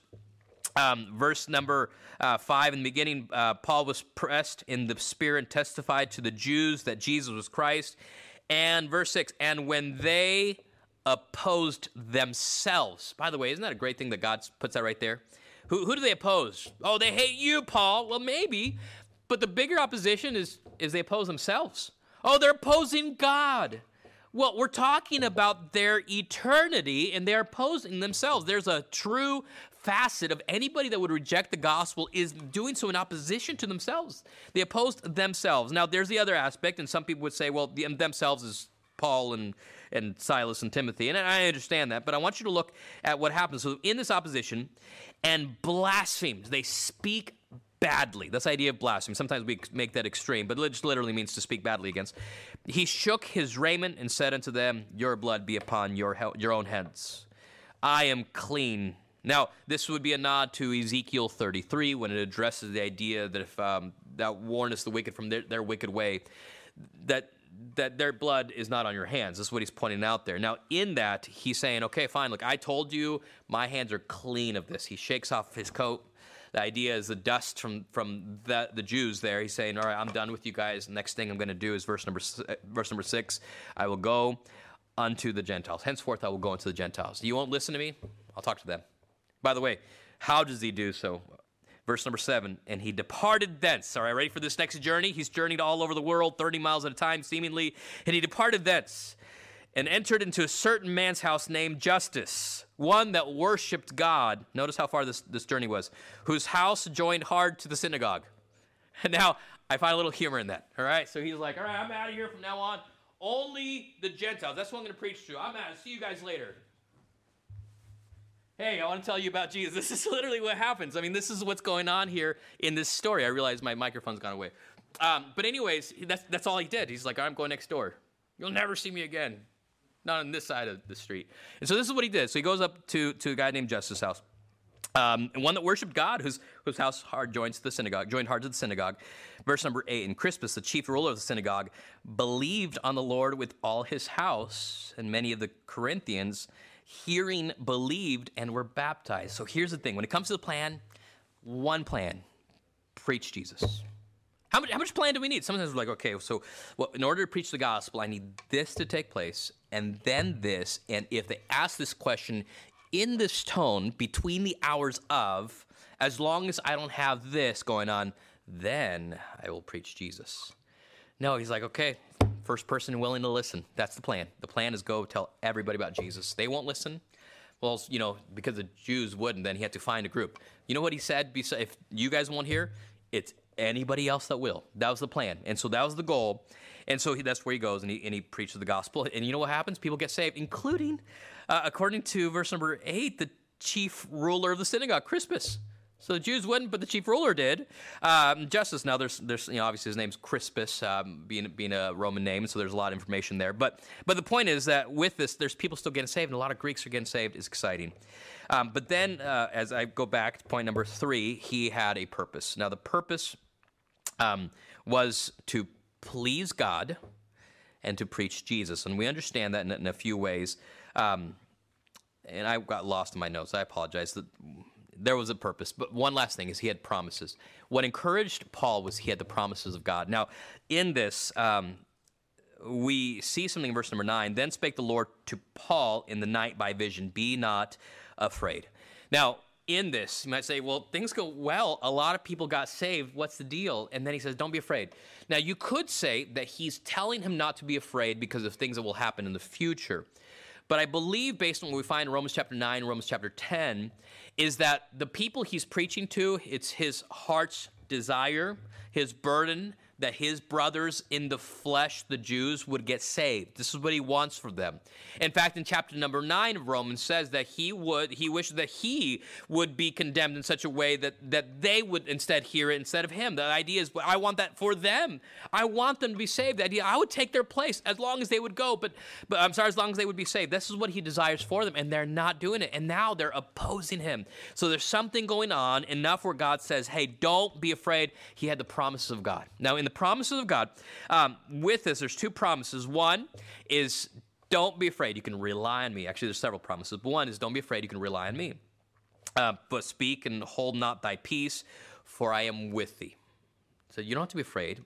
um, verse number uh, five in the beginning, uh, Paul was pressed in the Spirit and testified to the Jews that Jesus was Christ. And verse six, and when they opposed themselves. By the way, isn't that a great thing that God puts that right there? Who, who do they oppose? Oh, they hate you, Paul. Well, maybe. But the bigger opposition is, is they oppose themselves. Oh, they're opposing God. Well, we're talking about their eternity, and they're opposing themselves. There's a true facet of anybody that would reject the gospel is doing so in opposition to themselves. They opposed themselves. Now, there's the other aspect, and some people would say, well, the, themselves is Paul and, and Silas and Timothy, and I understand that, but I want you to look at what happens. So in this opposition, and blasphemes, they speak badly. That's the idea of blasphemy. Sometimes we make that extreme, but it just literally means to speak badly against. He shook his raiment and said unto them, your blood be upon your, he- your own heads. I am clean. Now, this would be a nod to Ezekiel thirty-three when it addresses the idea that if um, thou warnest the wicked from their, their wicked way, that that their blood is not on your hands. This is what he's pointing out there. Now, in that, he's saying, okay, fine, look, I told you my hands are clean of this. He shakes off his coat. The idea is the dust from, from the, the Jews there. He's saying, all right, I'm done with you guys. The next thing I'm going to do is verse number verse number six. I will go unto the Gentiles. Henceforth, I will go unto the Gentiles. You won't listen to me? I'll talk to them. By the way, how does he do so? Verse number seven, and he departed thence. All right, ready for this next journey? He's journeyed all over the world, thirty miles at a time, seemingly. And he departed thence and entered into a certain man's house named Justus, one that worshipped God. Notice how far this, this journey was. Whose house joined hard to the synagogue. And now, I find a little humor in that. All right, so he's like, all right, I'm out of here from now on. Only the Gentiles. That's what I'm going to preach to. I'm out. See you guys later. Hey, I want to tell you about Jesus. This is literally what happens. I mean, this is what's going on here in this story. I realize my microphone's gone away. Um, but anyways, that's that's all he did. He's like, I'm going next door. You'll never see me again. Not on this side of the street. And so this is what he did. So he goes up to, to a guy named Justus' house. Um, and one that worshiped God, whose, whose house hard joined to the synagogue, joined hard to the synagogue. Verse number eight, and Crispus, the chief ruler of the synagogue, believed on the Lord with all his house, and many of the Corinthians, hearing, believed, and were baptized. So here's the thing. When it comes to the plan, one plan, preach Jesus. How much, how much plan do we need? Sometimes we're like, okay, so well, in order to preach the gospel, I need this to take place, and then this. And if they ask this question in this tone, between the hours of, as long as I don't have this going on, then I will preach Jesus. No, he's like, okay, first person willing to listen. That's the plan. The plan is go tell everybody about Jesus. They won't listen. Well, you know, because the Jews wouldn't, then he had to find a group. You know what he said? If you guys won't hear, it's anybody else that will. That was the plan. And so that was the goal. And so he, that's where he goes, and he, and he preaches the gospel. And you know what happens? People get saved, including, uh, according to verse number eight, the chief ruler of the synagogue, Crispus. So the Jews wouldn't, but the chief ruler did. Um, Justus, now there's, there's, you know, obviously his name's Crispus, um, being being a Roman name, so there's a lot of information there. But but the point is that with this, there's people still getting saved, and a lot of Greeks are getting saved. It's exciting. Um, but then, uh, as I go back to point number three, he had a purpose. Now the purpose um, was to please God and to preach Jesus, and we understand that in, in a few ways. Um, and I got lost in my notes. I apologize. The, There was a purpose. But one last thing is he had promises. What encouraged Paul was he had the promises of God. Now, in this, um, we see something in verse number nine. Then spake the Lord to Paul in the night by vision, be not afraid. Now, in this, you might say, well, things go well. A lot of people got saved. What's the deal? And then he says, don't be afraid. Now, you could say that he's telling him not to be afraid because of things that will happen in the future. But I believe, based on what we find in Romans chapter nine, Romans chapter ten, is that the people he's preaching to, it's his heart's desire, his burden, that his brothers in the flesh, the Jews, would get saved. This is what he wants for them. In fact, in chapter number nine of Romans says that he would, he wished that he would be condemned in such a way that, that they would instead hear it instead of him. The idea is, I want that for them. I want them to be saved. The idea, I would take their place as long as they would go, but, but I'm sorry, as long as they would be saved. This is what he desires for them, and they're not doing it. And now they're opposing him. So there's something going on enough where God says, hey, don't be afraid. He had the promises of God. Now, in the promises of God, um, with this, there's two promises. One is, don't be afraid. You can rely on me. Actually, there's several promises. But one is, don't be afraid. You can rely on me. Uh, but speak and hold not thy peace, for I am with thee. So you don't have to be afraid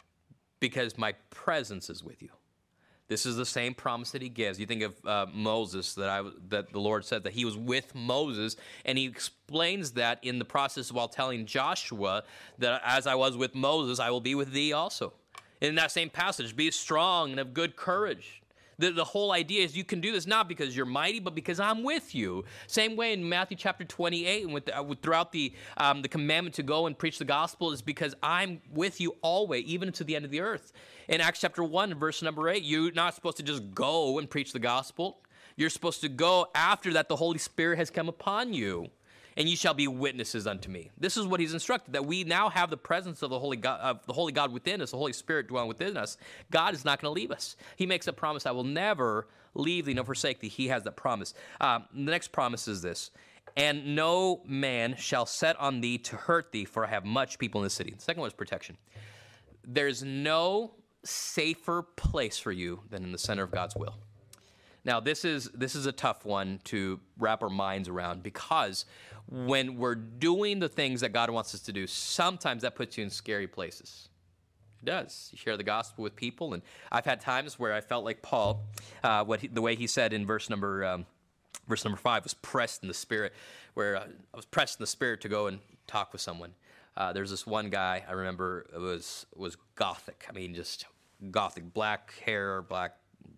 because my presence is with you. This is the same promise that he gives. You think of uh, Moses, that I that the Lord said that he was with Moses, and he explains that in the process while telling Joshua that as I was with Moses, I will be with thee also. In that same passage, be strong and of good courage. The, the whole idea is you can do this not because you're mighty, but because I'm with you. Same way in Matthew chapter twenty-eight, and with, the, with throughout the um, the commandment to go and preach the gospel is because I'm with you always, even to the end of the earth. In Acts chapter one, verse number eight, you're not supposed to just go and preach the gospel. You're supposed to go after that the Holy Spirit has come upon you, and you shall be witnesses unto me. This is what he's instructed, that we now have the presence of the Holy God, of the Holy God within us, the Holy Spirit dwelling within us. God is not going to leave us. He makes a promise, I will never leave thee nor forsake thee. He has that promise. Um, the next promise is this, and no man shall set on thee to hurt thee, for I have much people in the city. The second one is protection. There's no safer place for you than in the center of God's will. Now, this is this is a tough one to wrap our minds around, because when we're doing the things that God wants us to do, sometimes that puts you in scary places. It does. You share the gospel with people, and I've had times where I felt like Paul, uh, what he, the way he said in verse number um, verse number five, was pressed in the spirit, where uh, I was pressed in the spirit to go and talk with someone. Uh, there's this one guy I remember was was gothic. I mean, just gothic, black hair, black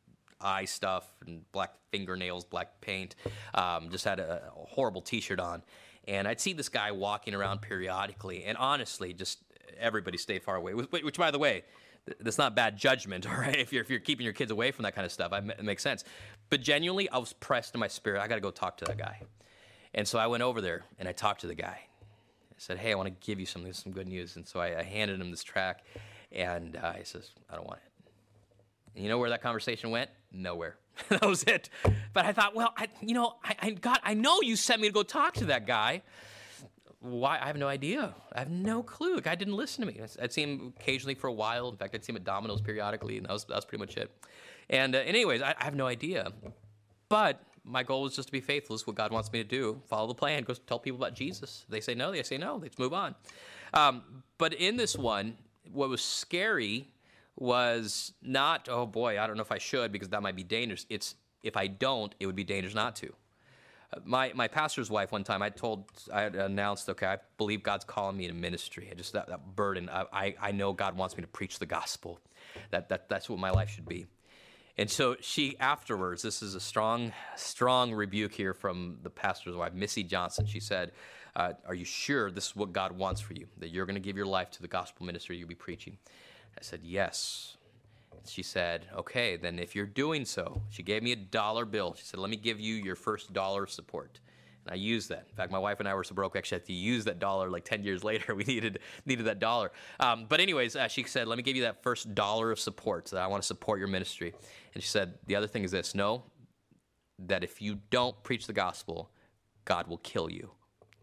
eye stuff, and black fingernails, black paint. Um, just had a, a horrible T-shirt on, and I'd see this guy walking around periodically. And honestly, just everybody stayed far away. Which, which by the way, that's not bad judgment, all right? If you're if you're keeping your kids away from that kind of stuff, it makes sense. But genuinely, I was pressed in my spirit. I got to go talk to that guy, and so I went over there and I talked to the guy. I said, hey, I want to give you something, some good news. And so I, I handed him this track, and uh, he says, I don't want it. And you know where that conversation went? Nowhere. That was it. But I thought, well, I, you know, I, I God, I know you sent me to go talk to that guy. Why? I have no idea. I have no clue. The guy didn't listen to me. I'd see him occasionally for a while. In fact, I'd see him at Domino's periodically, and that was, that was pretty much it. And, uh, and anyways, I, I have no idea. But my goal was just to be faithful. This is what God wants me to do. Follow the plan. Go tell people about Jesus. They say no. They say no. Let's move on. Um, but in this one, what was scary was not, oh boy, I don't know if I should because that might be dangerous. It's if I don't, it would be dangerous not to. Uh, my my pastor's wife, one time, I told, I had announced, okay, I believe God's calling me to ministry. I just that, that burden. I, I I know God wants me to preach the gospel. That that that's what my life should be. And so she afterwards, this is a strong, strong rebuke here from the pastor's wife, Missy Johnson. She said, uh, are you sure this is what God wants for you, that you're going to give your life to the gospel ministry you'll be preaching? I said, yes. She said, okay, then if you're doing so, she gave me a dollar bill. She said, let me give you your first dollar of support. And I used that. In fact, my wife and I were so broke, we actually had to use that dollar like ten years later. We needed needed that dollar. Um, but anyways, uh, she said, let me give you that first dollar of support. So that I want to support your ministry. And she said, the other thing is this, know that if you don't preach the gospel, God will kill you.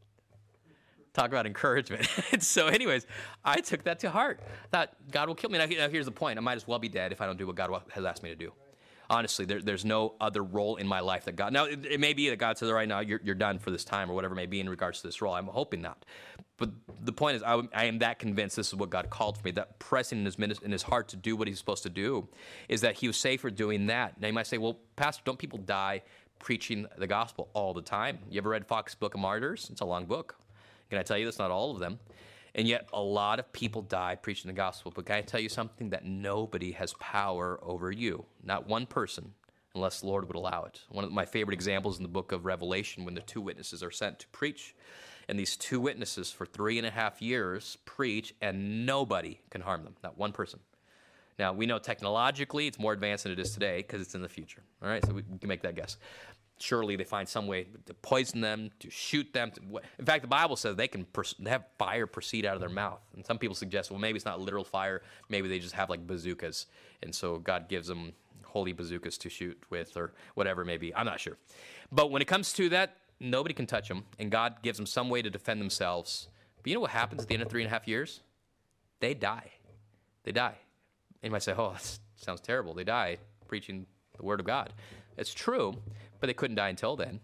Talk about encouragement. So anyways, I took that to heart. I thought, God will kill me. Now, now here's the point. I might as well be dead if I don't do what God has asked me to do. Honestly, there, there's no other role in my life that God... Now, it, it may be that God says, all right, now you're, you're done for this time or whatever it may be in regards to this role. I'm hoping not. But the point is, I, I am that convinced this is what God called for me, that pressing in his, in his heart to do what he's supposed to do is that he was safer doing that. Now, you might say, well, Pastor, don't people die preaching the gospel all the time? You ever read Fox's Book of Martyrs? It's a long book. Can I tell you that's not all of them? And yet a lot of people die preaching the gospel. But can I tell you something? That nobody has power over you. Not one person, unless the Lord would allow it. One of my favorite examples in the book of Revelation, when the two witnesses are sent to preach. And these two witnesses for three and a half years preach, and nobody can harm them, not one person. Now, we know technologically it's more advanced than it is today because it's in the future. All right, so we can make that guess. Surely they find some way to poison them, to shoot them. To, in fact, the Bible says they can they have fire proceed out of their mouth. And some people suggest, well, maybe it's not literal fire. Maybe they just have like bazookas. And so God gives them holy bazookas to shoot with or whatever it may be. I'm not sure. But when it comes to that, nobody can touch them. And God gives them some way to defend themselves. But you know what happens at the end of three and a half years? They die. They die. And you might say, oh, that sounds terrible. They die preaching the word of God. It's true, but they couldn't die until then.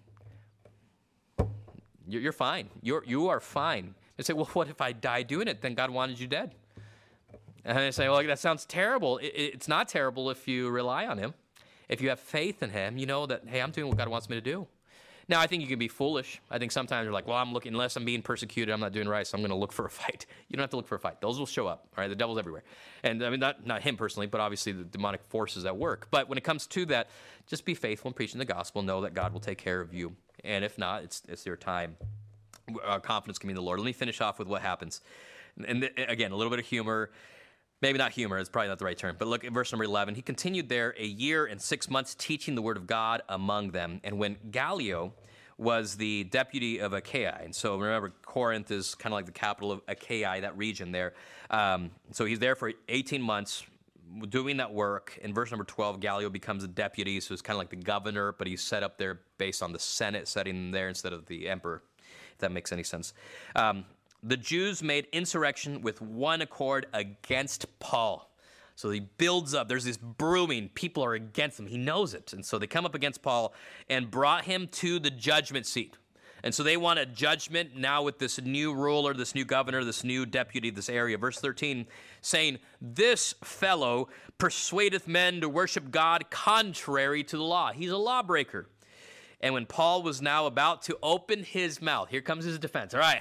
You're, you're fine. You're, you are fine. They say, well, what if I die doing it? Then God wanted you dead. And they say, well, that sounds terrible. It, it's not terrible if you rely on him. If you have faith in him, you know that, hey, I'm doing what God wants me to do. Now, I think you can be foolish. I think sometimes you're like, well, I'm looking, unless I'm being persecuted, I'm not doing right, so I'm going to look for a fight. You don't have to look for a fight. Those will show up, all right? The devil's everywhere. And I mean, not, not him personally, but obviously the demonic forces at work. But when it comes to that, just be faithful in preaching the gospel. Know that God will take care of you. And if not, it's it's your time. Our confidence can be in the Lord. Let me finish off with what happens. And th- again, a little bit of humor. Maybe not humor, it's probably not the right term, but look at verse number eleven. He continued there a year and six months teaching the word of God among them. And when Gallio was the deputy of Achaia, and so remember, Corinth is kind of like the capital of Achaia, that region there. Um, so he's there for eighteen months doing that work. In verse number twelve, Gallio becomes a deputy, so it's kind of like the governor, but he's set up there based on the Senate setting him there instead of the emperor, if that makes any sense. Um, The Jews made insurrection with one accord against Paul. So he builds up. There's this brewing. People are against him. He knows it. And so they come up against Paul and brought him to the judgment seat. And so they want a judgment now with this new ruler, this new governor, this new deputy of this area. Verse thirteen, saying, this fellow persuadeth men to worship God contrary to the law. He's a lawbreaker. And when Paul was now about to open his mouth, here comes his defense. All right,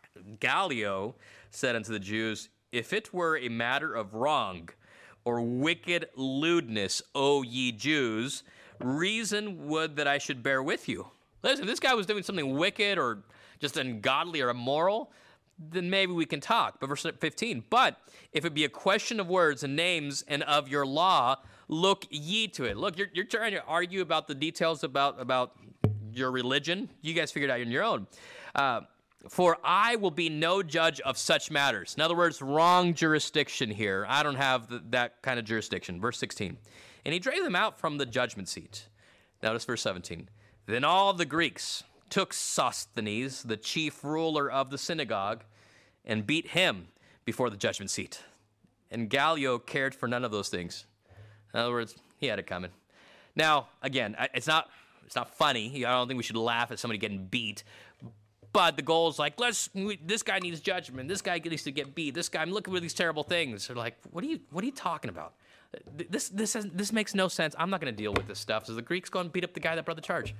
Gallio said unto the Jews, if it were a matter of wrong or wicked lewdness, O ye Jews, reason would that I should bear with you. Listen, if this guy was doing something wicked or just ungodly or immoral, then maybe we can talk. But verse fifteen, but if it be a question of words and names and of your law, look ye to it. Look, you're, you're trying to argue about the details about, about your religion. You guys figure it out on your own. Uh, For I will be no judge of such matters. In other words, wrong jurisdiction here. I don't have the, that kind of jurisdiction. Verse sixteen. And he drave them out from the judgment seat. Notice verse seventeen. Then all the Greeks took Sosthenes, the chief ruler of the synagogue, and beat him before the judgment seat. And Gallio cared for none of those things. In other words, he had it coming. Now, again, it's not, it's not funny. I don't think we should laugh at somebody getting beat. But the goal is like, let's. We, this guy needs judgment. This guy needs to get beat. This guy, I'm looking for these terrible things. They're like, what are you? What are you talking about? This, this, has, this makes no sense. I'm not going to deal with this stuff. So the Greeks go and beat up the guy that brought the charge.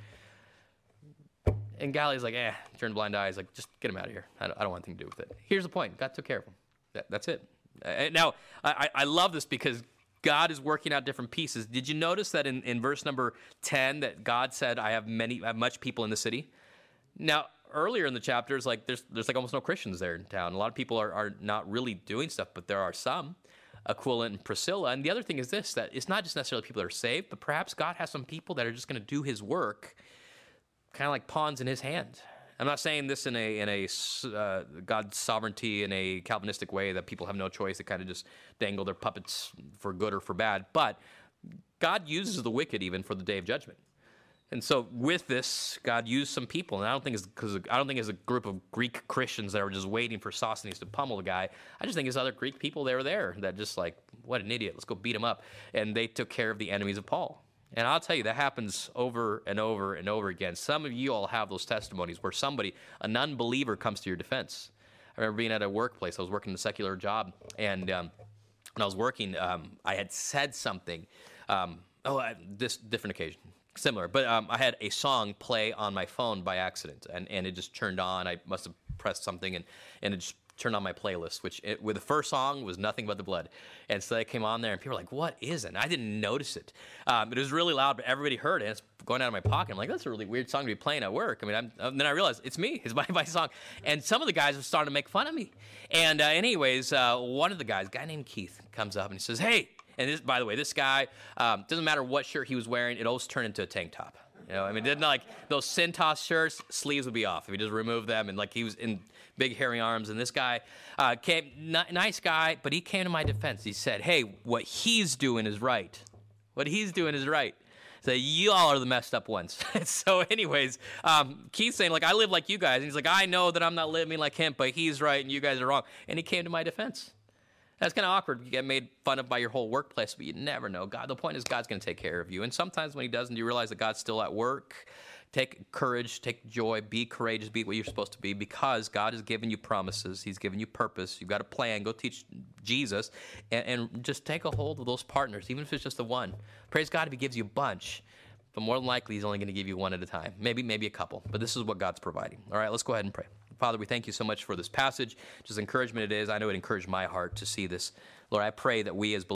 And Gallio's like, eh, turn a blind eye. He's like, just get him out of here. I don't, I don't want anything to do with it. Here's the point. God took care of him. That, that's it. Uh, now, I, I love this because God is working out different pieces. Did you notice that in, in verse number ten that God said, I have many, I have much people in the city? Now, earlier in the chapters, like there's there's like almost no Christians there in town. A lot of people are, are not really doing stuff, but there are some, Aquila and Priscilla. And the other thing is this, that it's not just necessarily people that are saved, but perhaps God has some people that are just going to do his work kind of like pawns in his hand. I'm not saying this in a in a uh, God's sovereignty in a Calvinistic way that people have no choice. They kind of just dangle their puppets for good or for bad. But God uses the wicked even for the day of judgment. And so with this, God used some people, and I don't think it's because I don't think it's a group of Greek Christians that were just waiting for Sosthenes to pummel the guy. I just think it's other Greek people that were there that just like, what an idiot, let's go beat him up. And they took care of the enemies of Paul. And I'll tell you, that happens over and over and over again. Some of you all have those testimonies where somebody, an unbeliever, comes to your defense. I remember being at a workplace. I was working a secular job, and um, when I was working, um, I had said something. Um, oh, I, this different occasion. Similar, but um, I had a song play on my phone by accident, and, and it just turned on. I must have pressed something, and, and it just turned on my playlist, which it, with the first song was Nothing But the Blood. And so they came on there, and people were like, what is it? And I didn't notice it. Um, it was really loud, but everybody heard it. And it's going out of my pocket. I'm like, that's a really weird song to be playing at work. I mean, I'm, and then I realized it's me. It's my, my song. And some of the guys were starting to make fun of me. And uh, anyways, uh, one of the guys, a guy named Keith, comes up and he says, hey, and this, by the way, this guy, um, doesn't matter what shirt he was wearing, it always turned into a tank top. You know, I mean, didn't like those Cintas shirts, sleeves would be off if he just removed them, and like he was in big hairy arms. And this guy uh, came, n- nice guy, but he came to my defense. He said, "Hey, what he's doing is right. What he's doing is right. So you all are the messed up ones." So, anyways, um, Keith's saying like I live like you guys, and he's like, I know that I'm not living like him, but he's right and you guys are wrong. And he came to my defense. That's kind of awkward. You get made fun of by your whole workplace, but you never know. God, the point is God's going to take care of you. And sometimes when he doesn't, you realize that God's still at work. Take courage, take joy, be courageous, be what you're supposed to be, because God has given you promises. He's given you purpose. You've got a plan. Go teach Jesus, and, and just take a hold of those partners, even if it's just the one. Praise God if he gives you a bunch, but more than likely he's only going to give you one at a time. Maybe, maybe a couple, but this is what God's providing. All right, let's go ahead and pray. Father, we thank you so much for this passage. Just encouragement it is. I know it encouraged my heart to see this. Lord, I pray that we as believers